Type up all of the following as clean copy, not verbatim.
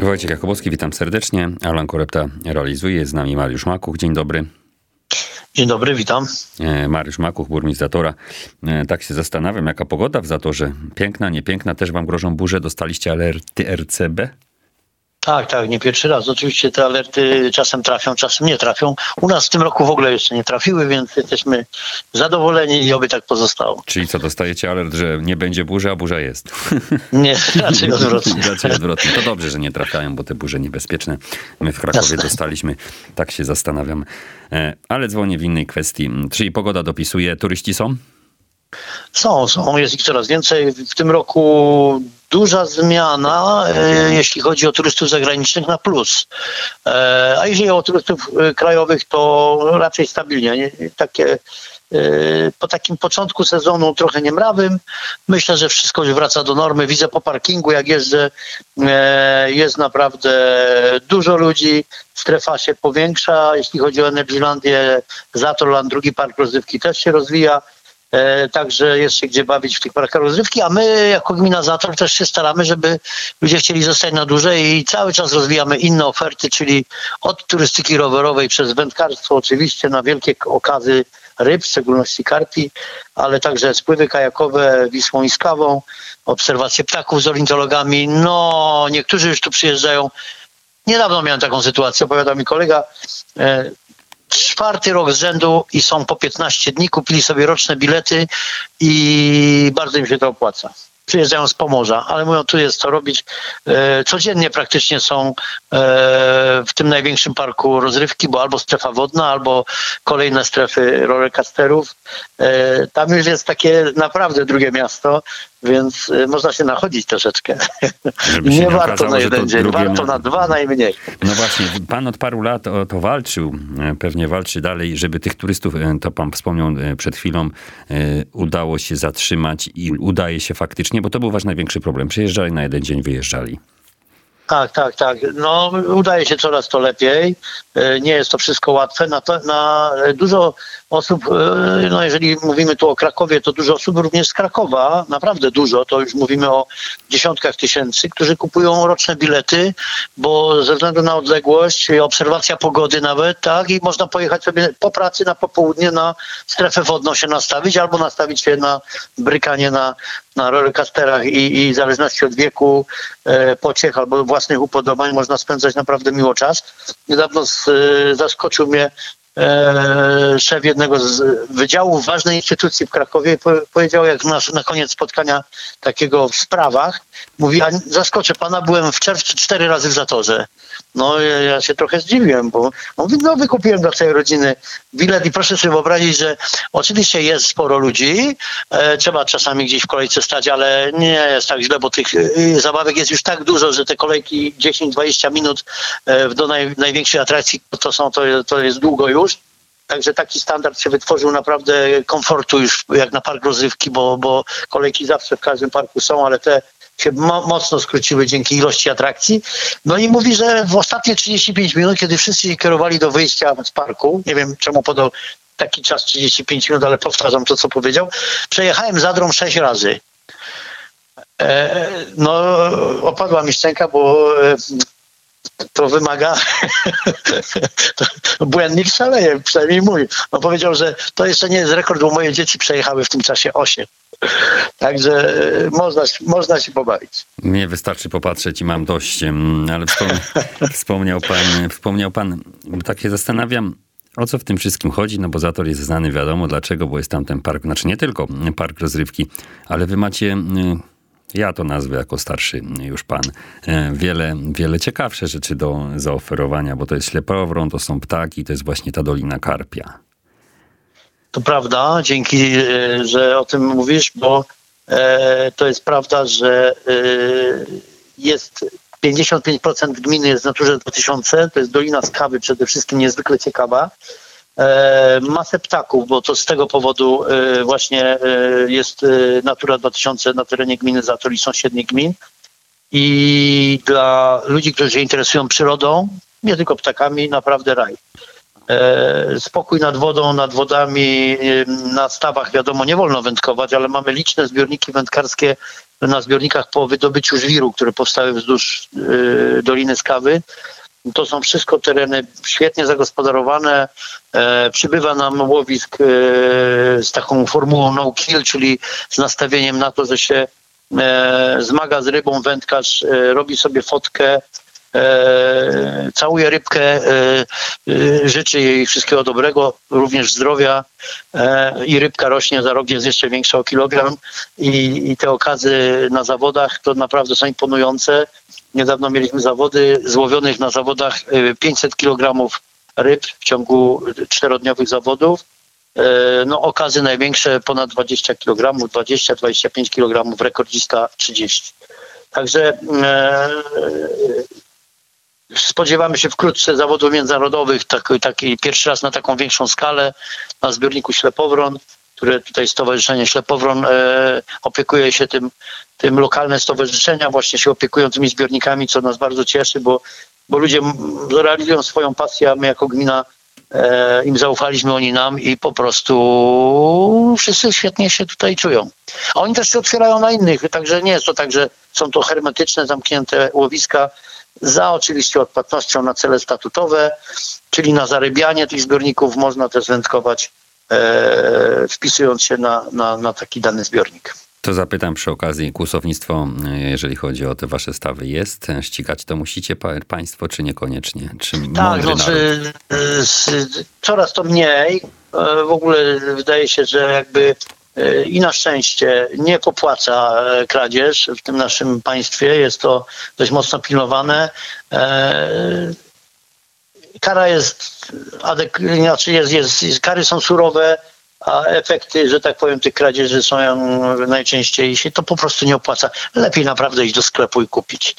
Wojciech Jakubowski, witam serdecznie. Alan Korepta realizuje, jest z nami Mariusz Makuch. Dzień dobry. Dzień dobry, witam. Mariusz Makuch, burmistrz Zatora. Tak się zastanawiam, jaka pogoda w Zatorze? Piękna, niepiękna? Też wam grożą burze? Dostaliście alerty RCB? Tak, nie pierwszy raz. Oczywiście te alerty czasem trafią, czasem nie trafią. U nas w tym roku w ogóle jeszcze nie trafiły, więc jesteśmy zadowoleni i oby tak pozostało. Czyli co, dostajecie alert, że nie będzie burzy, a burza jest? Nie, raczej odwrotnie. Raczej odwrotnie. To dobrze, że nie trafiają, bo te burze niebezpieczne. My w Krakowie dostaliśmy, tak się zastanawiam. Ale dzwonię w innej kwestii. Czyli pogoda dopisuje, turyści są? Są, jest ich coraz więcej. W tym roku duża zmiana, jeśli chodzi o turystów zagranicznych na plus. A jeżeli o turystów krajowych, to raczej stabilnie. Po takim początku sezonu trochę niemrawym, myślę, że wszystko już wraca do normy. Widzę po parkingu, jak jeżdżę, jest naprawdę dużo ludzi. Strefa się powiększa. Jeśli chodzi o Energylandię, Zatorland, drugi park rozrywki też się rozwija. Także jest się gdzie bawić w tych parkach rozrywki, a my jako gmina Zator też się staramy, żeby ludzie chcieli zostać na dłużej i cały czas rozwijamy inne oferty, czyli od turystyki rowerowej przez wędkarstwo oczywiście na wielkie okazy ryb, w szczególności karpi, ale także spływy kajakowe Wisłą i Skawą, obserwacje ptaków z ornitologami. No, niektórzy już tu przyjeżdżają. Niedawno miałem taką sytuację, opowiadał mi kolega, 4. rok z rzędu i są po 15 dni, kupili sobie roczne bilety i bardzo im się to opłaca. Przyjeżdżają z Pomorza, ale mówią, tu jest co robić. Codziennie praktycznie są w tym największym parku rozrywki, bo albo strefa wodna, albo kolejne strefy rollercoasterów. Tam już jest takie naprawdę drugie miasto, więc można się nachodzić troszeczkę. Nie warto okazało, na jeden dzień, warto na 2 najmniej. No właśnie, pan od paru lat o to walczył, pewnie walczy dalej, żeby tych turystów, to pan wspomniał przed chwilą, udało się zatrzymać i udaje się faktycznie, bo to był wasz największy problem. Przyjeżdżali na jeden dzień, wyjeżdżali. Tak. No, udaje się coraz to lepiej. Nie jest to wszystko łatwe. Na dużo osób, no jeżeli mówimy tu o Krakowie, to dużo osób również z Krakowa, naprawdę dużo, to już mówimy o dziesiątkach tysięcy, którzy kupują roczne bilety, bo ze względu na odległość, obserwacja pogody nawet, tak, i można pojechać sobie po pracy na popołudnie na strefę wodną się nastawić, albo nastawić się na brykanie na rollercoasterach i w zależności od wieku, pociech albo własnych upodobań można spędzać naprawdę miło czas. Niedawno zaskoczył mnie szef jednego z wydziałów ważnej instytucji w Krakowie powiedział, jak na koniec spotkania takiego w sprawach, mówi, a zaskoczę pana, byłem w czerwcu 4 razy w Zatorze. No ja się trochę zdziwiłem, bo wykupiłem dla całej rodziny bilet i proszę sobie wyobrazić, że oczywiście jest sporo ludzi, trzeba czasami gdzieś w kolejce stać, ale nie jest tak źle, bo tych zabawek jest już tak dużo, że te kolejki 10-20 minut do największej atrakcji to jest długo już. Także taki standard się wytworzył naprawdę komfortu już jak na park rozrywki, bo kolejki zawsze w każdym parku są, ale te się mocno skróciły dzięki ilości atrakcji. No i mówi, że w ostatnie 35 minut, kiedy wszyscy się kierowali do wyjścia z parku, nie wiem czemu podał taki czas 35 minut, ale powtarzam to, co powiedział, przejechałem Zadrą 6 razy. No, opadła mi szczęka, bo to wymaga błędnik szaleje, przynajmniej mój. No powiedział, że to jeszcze nie jest rekord, bo moje dzieci przejechały w tym czasie 8. Także można się pobawić. Nie wystarczy popatrzeć i mam dość, ale wspomniał pan, tak się zastanawiam, o co w tym wszystkim chodzi, no bo Zator jest znany, wiadomo dlaczego, bo jest tam ten park, znaczy nie tylko park rozrywki, ale wy macie... Ja to nazwę jako starszy już pan. Wiele ciekawsze rzeczy do zaoferowania, bo to jest Ślepowron, to są ptaki, to jest właśnie ta Dolina Karpia. To prawda, dzięki, że o tym mówisz, bo to jest prawda, że jest 55% gminy jest w Naturze 2000, to jest Dolina Skawy przede wszystkim niezwykle ciekawa. Masę ptaków, bo to z tego powodu właśnie jest Natura 2000 na terenie gminy Zator i sąsiednich gmin. I dla ludzi, którzy się interesują przyrodą, nie tylko ptakami, naprawdę raj. Spokój nad wodą, nad wodami, na stawach wiadomo nie wolno wędkować, ale mamy liczne zbiorniki wędkarskie na zbiornikach po wydobyciu żwiru, które powstały wzdłuż Doliny Skawy. To są wszystko tereny świetnie zagospodarowane. Przybywa nam łowisk z taką formułą no kill, czyli z nastawieniem na to, że się zmaga z rybą wędkarz, robi sobie fotkę, całuje rybkę, życzy jej wszystkiego dobrego, również zdrowia i rybka rośnie, za rok jest jeszcze większa o kilogram i te okazy na zawodach to naprawdę są imponujące. Niedawno mieliśmy zawody, złowionych na zawodach 500 kg ryb w ciągu 4-dniowych zawodów. No okazy największe ponad 20 kg, 20-25 kg, rekordzista 30. Także spodziewamy się wkrótce zawodów międzynarodowych, taki pierwszy raz na taką większą skalę na zbiorniku Ślepowron, które tutaj Stowarzyszenie Ślepowron opiekuje się tym lokalne stowarzyszenia właśnie się opiekują tymi zbiornikami, co nas bardzo cieszy, bo ludzie realizują swoją pasję, a my jako gmina im zaufaliśmy, oni nam i po prostu wszyscy świetnie się tutaj czują. A oni też się otwierają na innych, także nie jest to tak, że są to hermetyczne, zamknięte łowiska, za oczywiście odpłatnością na cele statutowe, czyli na zarybianie tych zbiorników można też wędkować, wpisując się na taki dany zbiornik. To zapytam przy okazji, kłusownictwo, jeżeli chodzi o te wasze stawy, jest? Ścigać to musicie państwo, czy niekoniecznie? Czy tak, no, coraz to mniej. W ogóle wydaje się, że jakby i na szczęście nie popłaca kradzież w tym naszym państwie. Jest to dość mocno pilnowane. Kara kary są surowe, a efekty, że tak powiem, tych kradzieży są najczęściej się to po prostu nie opłaca. Lepiej naprawdę iść do sklepu i kupić.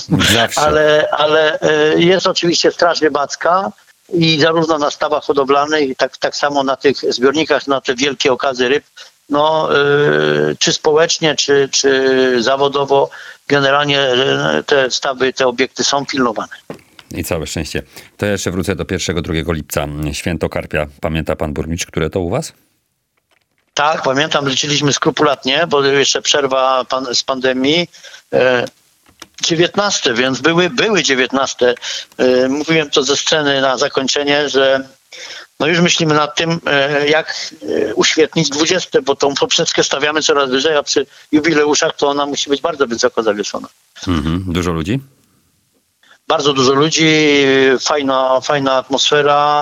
ale jest oczywiście straż rybacka i zarówno na stawach hodowlanych, tak samo na tych zbiornikach, na te wielkie okazy ryb, no, czy społecznie, czy zawodowo, generalnie te stawy, te obiekty są pilnowane. I całe szczęście. To ja jeszcze wrócę do 1-2 lipca. Święto Karpia. Pamięta pan burmistrz, które to u was? Tak, pamiętam, liczyliśmy skrupulatnie, bo jeszcze przerwa z pandemii. 19, więc były 19. Mówiłem to ze sceny na zakończenie, że no już myślimy nad tym, jak uświetnić 20, bo tą poprzeczkę stawiamy coraz wyżej, a przy jubileuszach to ona musi być bardzo wysoko zawieszona. Dużo ludzi? Bardzo dużo ludzi, fajna atmosfera.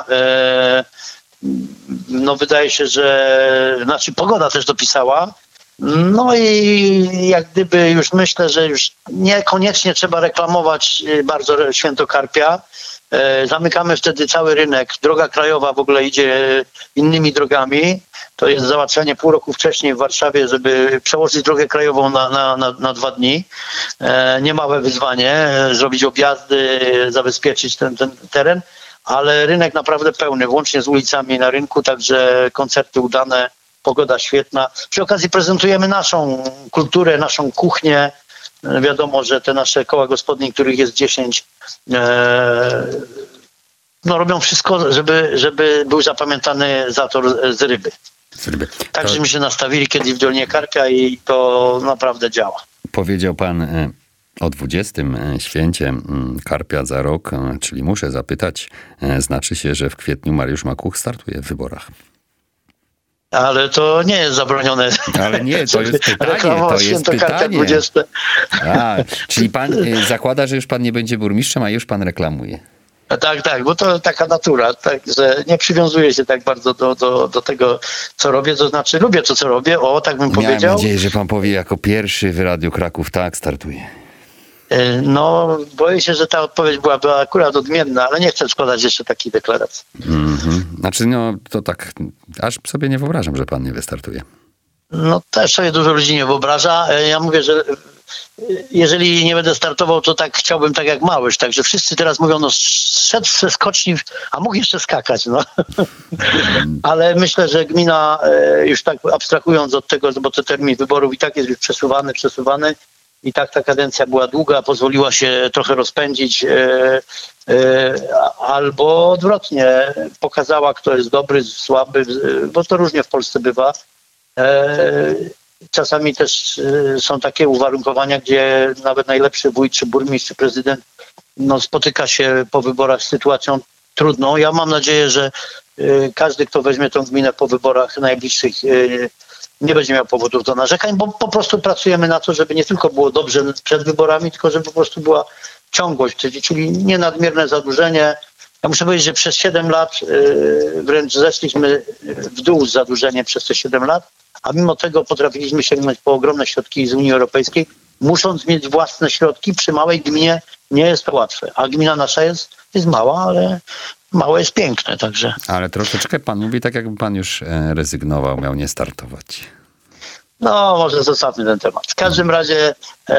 No wydaje się, że pogoda też dopisała. No i jak gdyby już myślę, że już niekoniecznie trzeba reklamować bardzo Święto Karpia. Zamykamy wtedy cały rynek. Droga krajowa w ogóle idzie innymi drogami. To jest załatwianie pół roku wcześniej w Warszawie, żeby przełożyć drogę krajową na 2 dni. Niemałe wyzwanie, zrobić objazdy, zabezpieczyć ten teren, ale rynek naprawdę pełny, włącznie z ulicami na rynku, także koncerty udane, pogoda świetna. Przy okazji prezentujemy naszą kulturę, naszą kuchnię. Wiadomo, że te nasze koła gospodyń, których jest 10, no robią wszystko, żeby był zapamiętany zator z ryby. Także my się nastawili kiedyś w Dolinie Karpia i to naprawdę działa. Powiedział pan o 20. święcie Karpia za rok, czyli muszę zapytać, znaczy się, że w kwietniu Mariusz Makuch startuje w wyborach. Ale to nie jest zabronione. Ale nie, to jest pytanie. Czyli pan zakłada, że już pan nie będzie burmistrzem, a już pan reklamuje. Tak, bo to taka natura, tak, że nie przywiązuję się tak bardzo do tego, co robię, to znaczy lubię to, co robię, tak bym powiedział. Miałem nadzieję, że pan powie jako pierwszy w Radiu Kraków, tak, startuje. No, boję się, że ta odpowiedź byłaby akurat odmienna, ale nie chcę składać jeszcze takiej deklaracji. Znaczy, no, to tak, aż sobie nie wyobrażam, że pan nie wystartuje. No, też sobie dużo ludzi nie wyobraża. Ja mówię, że jeżeli nie będę startował, to tak chciałbym tak jak Małysz. Także wszyscy teraz mówią, no szedł ze skoczni, a mógł jeszcze skakać. No. Ale myślę, że gmina, już tak abstrahując od tego, bo ten termin wyborów i tak jest już przesuwany, i tak ta kadencja była długa, pozwoliła się trochę rozpędzić, albo odwrotnie, pokazała, kto jest dobry, słaby, bo to różnie w Polsce bywa. czasami też są takie uwarunkowania, gdzie nawet najlepszy wójt, czy burmistrz, czy prezydent spotyka się po wyborach z sytuacją trudną. Ja mam nadzieję, że każdy, kto weźmie tą gminę po wyborach najbliższych, nie będzie miał powodów do narzekań, bo po prostu pracujemy na to, żeby nie tylko było dobrze przed wyborami, tylko żeby po prostu była ciągłość, czyli nie nadmierne zadłużenie. Ja muszę powiedzieć, że przez 7 lat wręcz zeszliśmy w dół z zadłużeniem przez te 7 lat, a mimo tego potrafiliśmy sięgnąć po ogromne środki z Unii Europejskiej, musząc mieć własne środki. Przy małej gminie nie jest to łatwe, a gmina nasza jest mała, ale małe jest piękne, także. Ale troszeczkę pan mówi tak, jakby pan już rezygnował, miał nie startować. No, może zostawmy ten temat. W każdym razie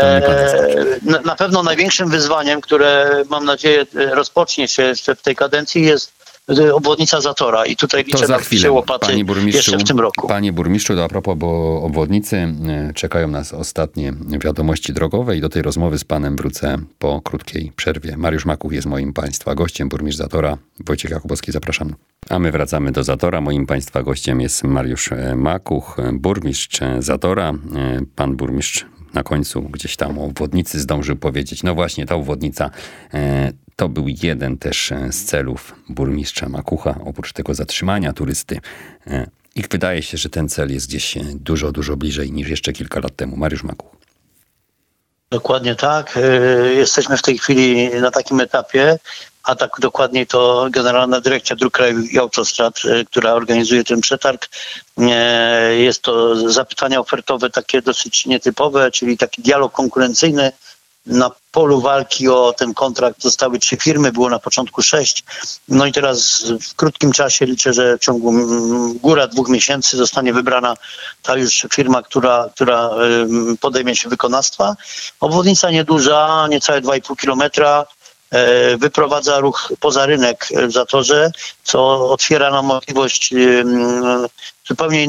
na pewno największym wyzwaniem, które mam nadzieję rozpocznie się jeszcze w tej kadencji, jest obwodnica Zatora i tutaj liczę na trzy łopaty jeszcze w tym roku. Panie burmistrzu, to a propos obwodnicy, czekają nas ostatnie wiadomości drogowe i do tej rozmowy z panem wrócę po krótkiej przerwie. Mariusz Makuch jest moim państwa gościem, burmistrz Zatora. Wojciech Jakubowski, zapraszam. A my wracamy do Zatora. Moim państwa gościem jest Mariusz Makuch, burmistrz Zatora. Pan burmistrz na końcu gdzieś tam o obwodnicy zdążył powiedzieć. No właśnie, ta obwodnica to był jeden też z celów burmistrza Makucha, oprócz tego zatrzymania turysty. I wydaje się, że ten cel jest gdzieś dużo, dużo bliżej niż jeszcze kilka lat temu. Mariusz Makuch. Dokładnie tak. Jesteśmy w tej chwili na takim etapie, a tak dokładniej to Generalna Dyrekcja Dróg Krajowych i Autostrad, która organizuje ten przetarg. Jest to zapytania ofertowe takie dosyć nietypowe, czyli taki dialog konkurencyjny. Na polu walki o ten kontrakt zostały 3 firmy, było na początku 6. No i teraz w krótkim czasie liczę, że w ciągu góra 2 miesięcy zostanie wybrana ta już firma, która podejmie się wykonawstwa. Obwodnica nieduża, niecałe 2,5 kilometra. Wyprowadza ruch poza rynek w Zatorze, co otwiera nam możliwość zupełnie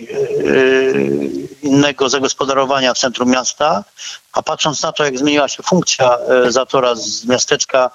innego zagospodarowania w centrum miasta, a patrząc na to, jak zmieniła się funkcja Zatora z miasteczka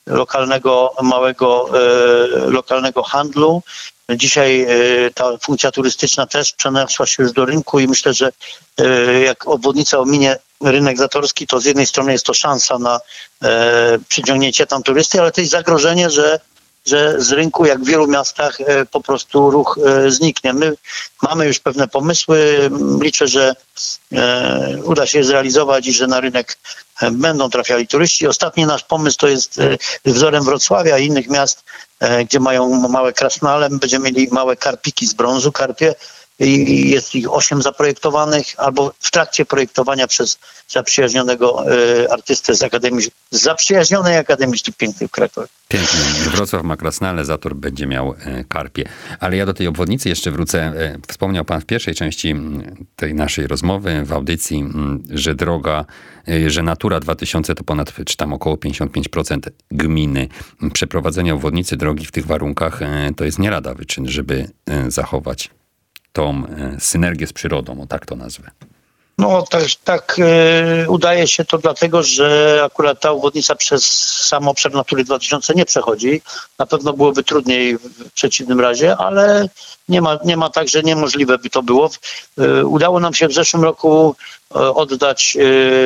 lokalnego handlu, dzisiaj ta funkcja turystyczna też przeniosła się już do rynku i myślę, że jak obwodnica ominie rynek zatorski, to z jednej strony jest to szansa na przyciągnięcie tam turysty, ale to jest zagrożenie, że z rynku, jak w wielu miastach, po prostu ruch zniknie. My mamy już pewne pomysły. Liczę, że uda się je zrealizować i że na rynek będą trafiali turyści. Ostatni nasz pomysł to jest wzorem Wrocławia i innych miast, gdzie mają małe krasnale. My będziemy mieli małe karpiki z brązu, karpie. I jest ich 8 zaprojektowanych, albo w trakcie projektowania przez zaprzyjaźnionego artystę z zaprzyjaźnionej Akademii Sztuk Pięknych w Krakowie. Pięknie. Wrocław ma krasnale, Zator będzie miał karpie. Ale ja do tej obwodnicy jeszcze wrócę. Wspomniał pan w pierwszej części tej naszej rozmowy, w audycji, że droga, że Natura 2000 to ponad, czy tam około 55% gminy. Przeprowadzenie obwodnicy drogi w tych warunkach to jest nie lada wyczyn, żeby zachować tą synergię z przyrodą, o tak to nazwę. No tak udaje się to dlatego, że akurat ta obwodnica przez sam obszar Natury 2000 nie przechodzi. Na pewno byłoby trudniej w przeciwnym razie, ale nie ma tak, że niemożliwe by to było. Udało nam się w zeszłym roku oddać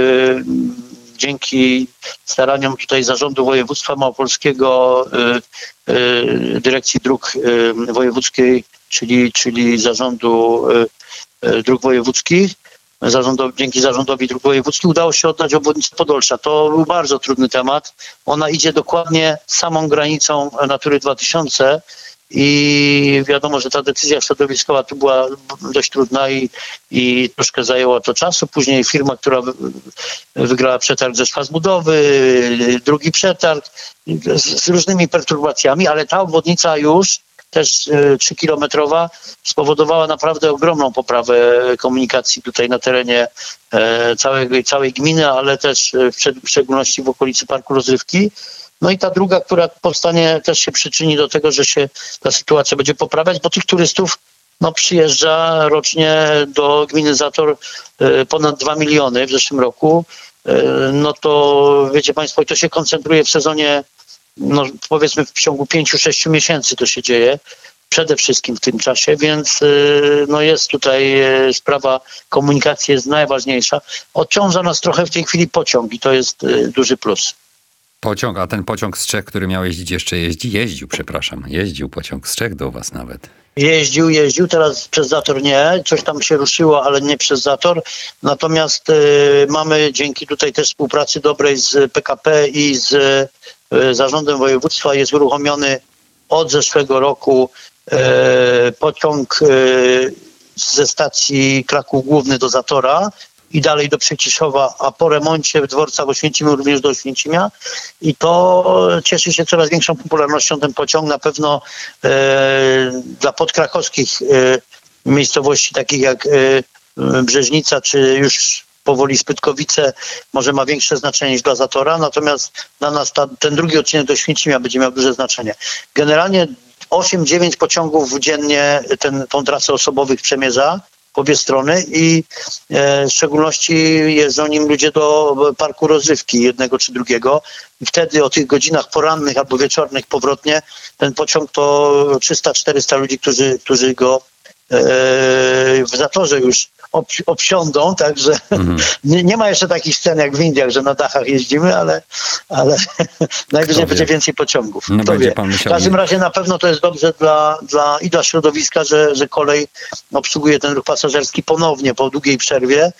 dzięki staraniom tutaj Zarządu Województwa Małopolskiego, Dyrekcji Dróg Wojewódzkiej, czyli Zarządu Dróg Wojewódzkich, dzięki Zarządowi Dróg Wojewódzkich udało się oddać obwodnicę Podolsza. To był bardzo trudny temat. Ona idzie dokładnie samą granicą Natury 2000 i wiadomo, że ta decyzja środowiskowa tu była dość trudna i troszkę zajęło to czasu. Później firma, która wygrała przetarg, zeszła z budowy, drugi przetarg z różnymi perturbacjami, ale ta obwodnica już też 3-kilometrowa, spowodowała naprawdę ogromną poprawę komunikacji tutaj na terenie całej gminy, ale też w szczególności w okolicy Parku Rozrywki. No i ta druga, która powstanie, też się przyczyni do tego, że się ta sytuacja będzie poprawiać, bo tych turystów przyjeżdża rocznie do gminy Zator ponad 2 miliony w zeszłym roku. No to wiecie państwo, to się koncentruje w sezonie, powiedzmy w ciągu 5-6 miesięcy to się dzieje. przede wszystkim w tym czasie, więc no jest tutaj sprawa komunikacji jest najważniejsza. Odciąża nas trochę w tej chwili pociąg i to jest duży plus. Pociąg, a ten pociąg z Czech, który miał jeździć, jeszcze jeździł pociąg z Czech do was nawet. Jeździł, teraz przez Zator nie, coś tam się ruszyło, ale nie przez Zator. Natomiast mamy dzięki tutaj też współpracy dobrej z PKP i z zarządem województwa jest uruchomiony od zeszłego roku pociąg ze stacji Kraków Główny do Zatora i dalej do Przyciszowa, a po remoncie dworca w Oświęcimiu również do Oświęcimia. I to cieszy się coraz większą popularnością ten pociąg. Na pewno dla podkrakowskich miejscowości, takich jak Brzeźnica, czy już powoli Spytkowice, może ma większe znaczenie niż dla Zatora. Natomiast dla nas ten drugi odcinek do Oświęcimia będzie miał duże znaczenie. Generalnie 8-9 pociągów dziennie tą trasę osobowych przemierza w obie strony i w szczególności jeżdżą nim ludzie do parku rozrywki jednego czy drugiego i wtedy o tych godzinach porannych albo wieczornych powrotnie ten pociąg to 300-400 ludzi, którzy go w Zatorze już obsiądą, także nie ma jeszcze takich scen jak w Indiach, że na dachach jeździmy, ale najwyżej będzie więcej pociągów. No będzie pan w każdym razie na pewno to jest dobrze dla środowiska, że kolej obsługuje ten ruch pasażerski ponownie po długiej przerwie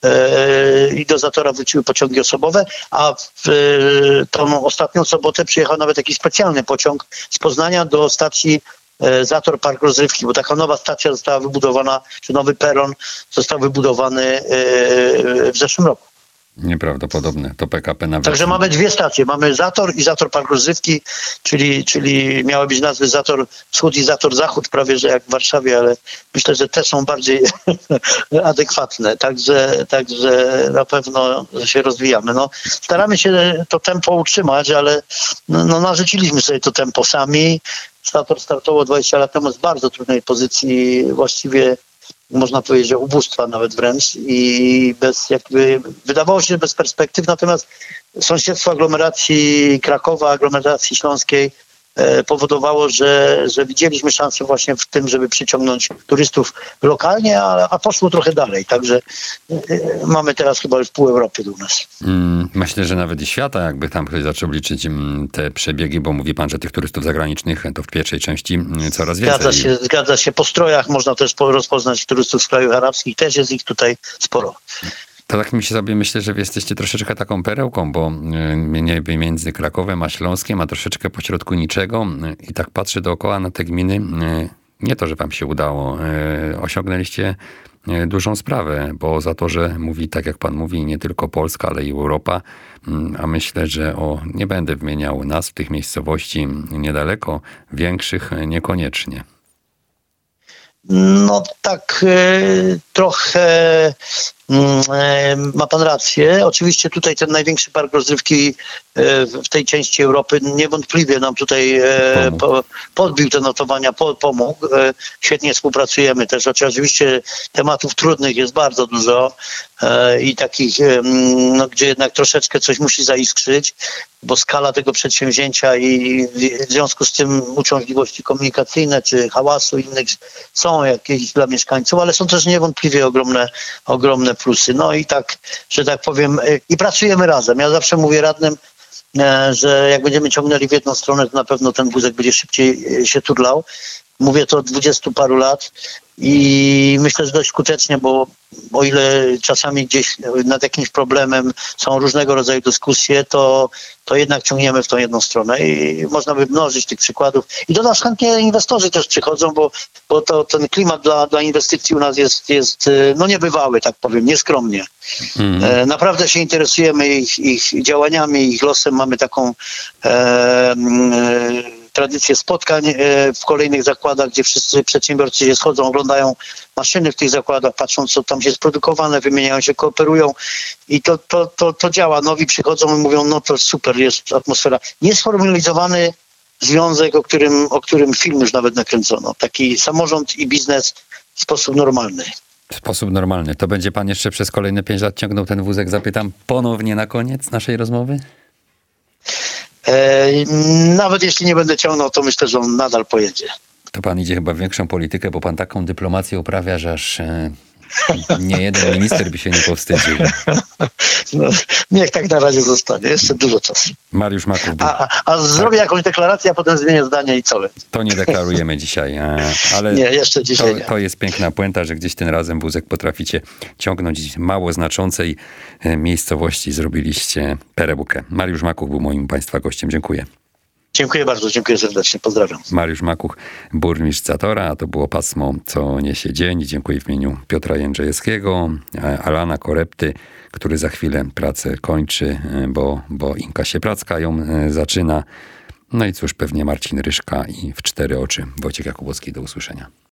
i do Zatora wróciły pociągi osobowe, a w tą ostatnią sobotę przyjechał nawet taki specjalny pociąg z Poznania do stacji Zator Park Rozrywki, bo taka nowa stacja została wybudowana, czy nowy peron został wybudowany w zeszłym roku. Nieprawdopodobne, to PKP nawet. Także mamy dwie stacje, mamy Zator i Zator Park Rozrywki, czyli miały być nazwy Zator Wschód i Zator Zachód, prawie że jak w Warszawie, ale myślę, że te są bardziej adekwatne, także na pewno się rozwijamy. No, staramy się to tempo utrzymać, ale narzuciliśmy sobie to tempo sami. Zator startował 20 lat temu z bardzo trudnej pozycji, właściwie można powiedzieć, że ubóstwa nawet wręcz i wydawało się bez perspektyw, natomiast sąsiedztwo aglomeracji Krakowa, aglomeracji śląskiej powodowało, że widzieliśmy szansę właśnie w tym, żeby przyciągnąć turystów lokalnie, a poszło trochę dalej. Także mamy teraz chyba już pół Europy u nas. Myślę, że nawet i świata, jakby tam ktoś zaczął liczyć te przebiegi, bo mówi pan, że tych turystów zagranicznych to w pierwszej części coraz więcej. Zgadza się. Po strojach można też rozpoznać turystów z krajów arabskich. Też jest ich tutaj sporo. To tak myślę, że wy jesteście troszeczkę taką perełką, bo niby między Krakowem a Śląskiem, a troszeczkę pośrodku niczego. I tak patrzę dookoła na te gminy. Nie to, że wam się udało. Osiągnęliście dużą sprawę, bo za to, że mówi, tak jak pan mówi, nie tylko Polska, ale i Europa. A myślę, że nie będę wymieniał nazw tych miejscowości niedaleko, większych niekoniecznie. No tak trochę ma pan rację. Oczywiście tutaj ten największy park rozrywki w tej części Europy niewątpliwie nam tutaj podbił te notowania, pomógł. Świetnie współpracujemy też. Oczywiście tematów trudnych jest bardzo dużo i takich, gdzie jednak troszeczkę coś musi zaiskrzyć, bo skala tego przedsięwzięcia i w związku z tym uciążliwości komunikacyjne czy hałasu innych są jakieś dla mieszkańców, ale są też niewątpliwie ogromne plusy. No i tak, że tak powiem, i pracujemy razem. Ja zawsze mówię radnym, że jak będziemy ciągnęli w jedną stronę, to na pewno ten wózek będzie szybciej się turlał. Mówię to od 20 paru lat i myślę, że dość skutecznie, bo o ile czasami gdzieś nad jakimś problemem są różnego rodzaju dyskusje, to jednak ciągniemy w tą jedną stronę i można by mnożyć tych przykładów. I do nas chętnie inwestorzy też przychodzą, bo ten klimat dla inwestycji u nas jest niebywały, tak powiem, nieskromnie. Naprawdę się interesujemy ich działaniami, ich losem. Mamy taką tradycję spotkań w kolejnych zakładach, gdzie wszyscy przedsiębiorcy się schodzą, oglądają maszyny w tych zakładach, patrzą, co tam jest produkowane, wymieniają się, kooperują i to działa. Nowi przychodzą i mówią, no to super, jest atmosfera. Niesformalizowany związek, o którym film już nawet nakręcono. Taki samorząd i biznes w sposób normalny. W sposób normalny. To będzie pan jeszcze przez kolejne 5 lat ciągnął ten wózek, zapytam ponownie na koniec naszej rozmowy? Nawet jeśli nie będę ciągnął, to myślę, że on nadal pojedzie. To pan idzie chyba w większą politykę, bo pan taką dyplomację uprawia, że aż nie jeden minister by się nie powstydził. No, niech tak na razie zostanie. Jeszcze dużo czasu. Mariusz Maków. A zrobię jakąś deklarację, a potem zmienię zdanie i co? To nie deklarujemy dzisiaj. Ale nie, jeszcze dzisiaj to jest piękna puenta, że gdzieś tym razem wózek potraficie ciągnąć mało znaczącej miejscowości. Zrobiliście perełkę. Mariusz Makuch był moim państwa gościem. Dziękuję. Dziękuję bardzo, dziękuję serdecznie. Pozdrawiam. Mariusz Makuch, burmistrz Zatora, a to było pasmo Co niesie dzień. Dziękuję w imieniu Piotra Jędrzejewskiego, Alana Korepty, który za chwilę pracę kończy, bo Inka Siepracka ją zaczyna. No i cóż, pewnie Marcin Ryszka i w 4 oczy Wojciech Jakubowski. Do usłyszenia.